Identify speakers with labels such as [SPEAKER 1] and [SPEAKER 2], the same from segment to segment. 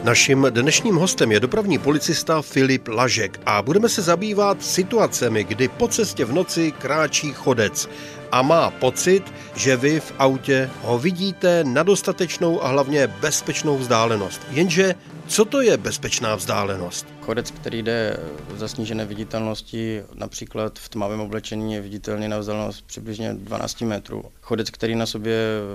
[SPEAKER 1] Naším dnešním hostem je dopravní policista Filip Lažek a budeme se zabývat situacemi, kdy po cestě v noci kráčí chodec a má pocit, že vy v autě ho vidíte na dostatečnou a hlavně bezpečnou vzdálenost. Jenže co to je bezpečná vzdálenost?
[SPEAKER 2] Chodec, který jde za snížené viditelnosti, například v tmavém oblečení, je viditelný na vzdálenost přibližně 12 metrů. Chodec, který na sobě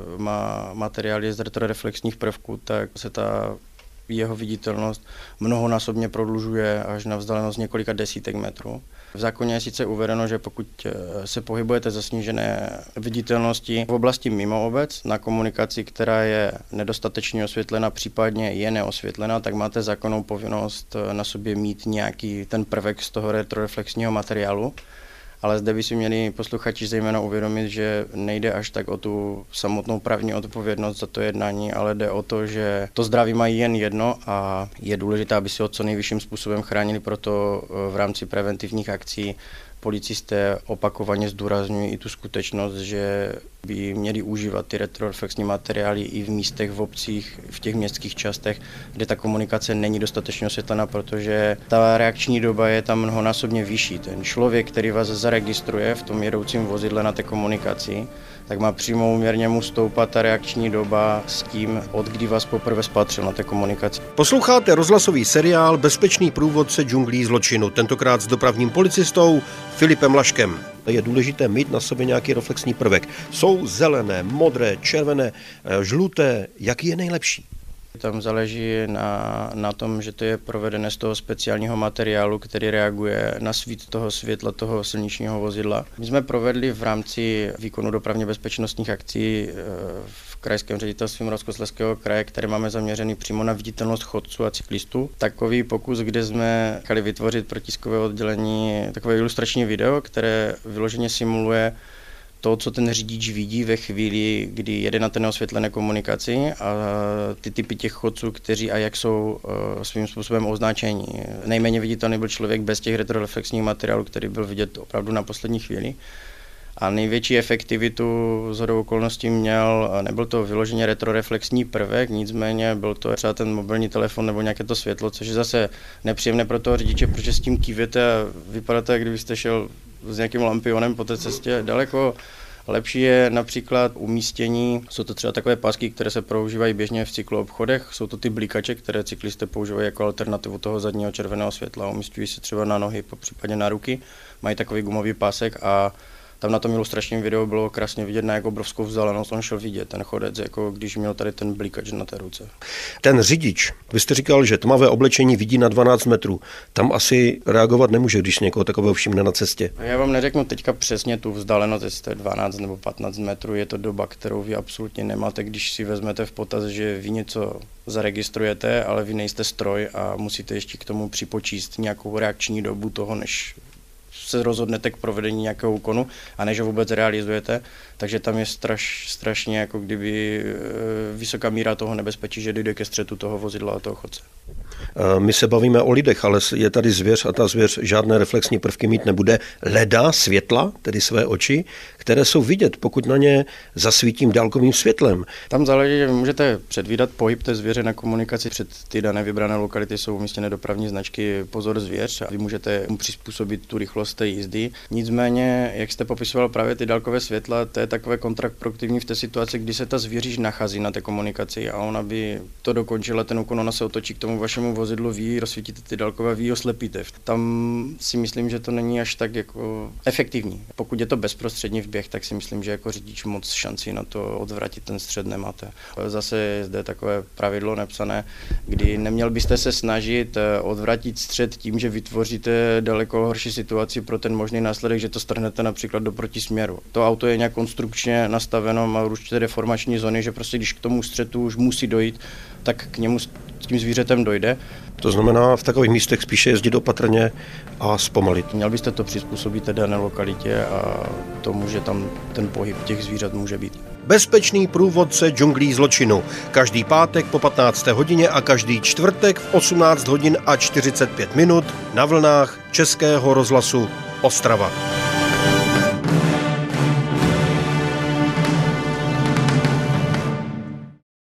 [SPEAKER 2] má materiály z retroreflexních prvků, tak se ta jeho viditelnost mnohonásobně prodlužuje až na vzdálenost několika desítek metrů. V zákoně je sice uvedeno, že pokud se pohybujete za snížené viditelnosti v oblasti mimo obec, na komunikaci, která je nedostatečně osvětlena, případně je neosvětlena, tak máte zákonnou povinnost na sobě mít nějaký ten prvek z toho retroreflexního materiálu. Ale zde by si měli posluchači zejména uvědomit, že nejde až tak o tu samotnou právní odpovědnost za to jednání, ale jde o to, že to zdraví mají jen jedno a je důležité, aby si ho co nejvyšším způsobem chránili, proto v rámci preventivních akcí policisté opakovaně zdůrazňují i tu skutečnost, že by měli užívat ty retroreflexní materiály i v místech, v obcích, v těch městských částech, kde ta komunikace není dostatečně osvětlena, protože ta reakční doba je tam mnohonásobně vyšší. Ten člověk, který vás zaregistruje v tom jedoucím vozidle na té komunikaci, tak má přímo úměrně mu stoupat ta reakční doba s tím, od kdy vás poprvé spatřil na té komunikaci.
[SPEAKER 1] Posloucháte rozhlasový seriál Bezpečný průvodce džunglí zločinu, tentokrát s dopravním policistou Filipem Lažkem. Je důležité mít na sobě nějaký reflexní prvek. Jsou zelené, modré, červené, žluté. Jaký je nejlepší?
[SPEAKER 2] Tam záleží na tom, že to je provedené z toho speciálního materiálu, který reaguje na svít toho světla toho silničního vozidla. My jsme provedli v rámci výkonu dopravně bezpečnostních akcí v krajském ředitelství Moravskoslezského kraje, které máme zaměřený přímo na viditelnost chodců a cyklistů. Takový pokus, kde jsme chtěli vytvořit pro tiskové oddělení takové ilustrační video, které vyloženě simuluje to, co ten řidič vidí ve chvíli, kdy jede na té neosvětlené komunikaci a ty typy těch chodců, kteří a jak jsou svým způsobem označení. Nejméně viditelný byl člověk bez těch retroreflexních materiálů, který byl vidět opravdu na poslední chvíli. A největší efektivitu shodou okolností nebyl to vyloženě retroreflexní prvek, nicméně byl to třeba ten mobilní telefon nebo nějaké to světlo, což je zase nepříjemné pro toho řidiče, protože s tím kývete a vypadá to, jak kdybyste šel s nějakým lampionem po té cestě. Daleko lepší je například umístění, jsou to třeba takové pásky, které se používají běžně v cykloobchodech, jsou to ty blikače, které cyklisté používají jako alternativu toho zadního červeného světla, umísťují se třeba na nohy, popřípadě na ruky, mají takový gumový pásek a tam na tom ilustračním videu bylo krásně vidět, na jak obrovskou vzdálenost on šel vidět, ten chodec, jako když měl tady ten blikač na té ruce.
[SPEAKER 1] Ten řidič, vy jste říkal, že tmavé oblečení vidí na 12 metrů. Tam asi reagovat nemůže, když někoho takového všimne na cestě.
[SPEAKER 2] Já vám neřeknu teďka přesně tu vzdálenost, jestli to je 12 nebo 15 metrů, je to doba, kterou vy absolutně nemáte, když si vezmete v potaz, že vy něco zaregistrujete, ale vy nejste stroj a musíte ještě k tomu připočíst nějakou reakční dobu toho, než se rozhodnete k provedení nějakého úkonu a než ho vůbec realizujete, takže tam je strašně jako kdyby vysoká míra toho nebezpečí, že dojde ke střetu toho vozidla a toho chodce.
[SPEAKER 1] My se bavíme o lidech, ale je tady zvěř a ta zvěř žádné reflexní prvky mít nebude. Leda, světla, tedy své oči, které jsou vidět, pokud na ně zasvítím dálkovým světlem.
[SPEAKER 2] Tam záleží, že vy můžete předvídat pohyb té zvěře na komunikaci. Před ty dané vybrané lokality jsou umístěné dopravní značky Pozor zvěř a vy můžete mu přizpůsobit tu rychlost té jízdy. Nicméně, jak jste popisoval právě ty dálkové světla, to je takové kontraproduktivní v té situaci, kdy se ta zvěříž nachází na té komunikaci a ona by to dokončila ten úkon, ona se otočí k tomu vašemu vozidlu, vy rozsvítíte ty dálkové, vy ho slepíte. Tam si myslím, že to není až tak jako efektivní. Pokud je to bezprostřední vběh, tak si myslím, že jako řidič moc šancí na to odvratit ten střed nemáte. Zase je zde takové pravidlo nepsané, kdy neměl byste se snažit odvratit střed tím, že vytvoříte daleko horší situaci pro ten možný následek, že to strhnete například do protisměru. To auto je nějak konstrukčně nastaveno, má určité deformační zóny, že prostě když k tomu střetu už musí dojít, tak k němu s tím zvířetem dojde.
[SPEAKER 1] To znamená v takových místech spíše jezdit opatrně a zpomalit.
[SPEAKER 2] Měl byste to přizpůsobit té dané lokalitě a tomu, že tam ten pohyb těch zvířat může být.
[SPEAKER 1] Bezpečný průvodce džunglí zločinu. Každý pátek po 15. hodině a každý čtvrtek v 18 hodin a 45 minut na vlnách Českého rozhlasu Ostrava.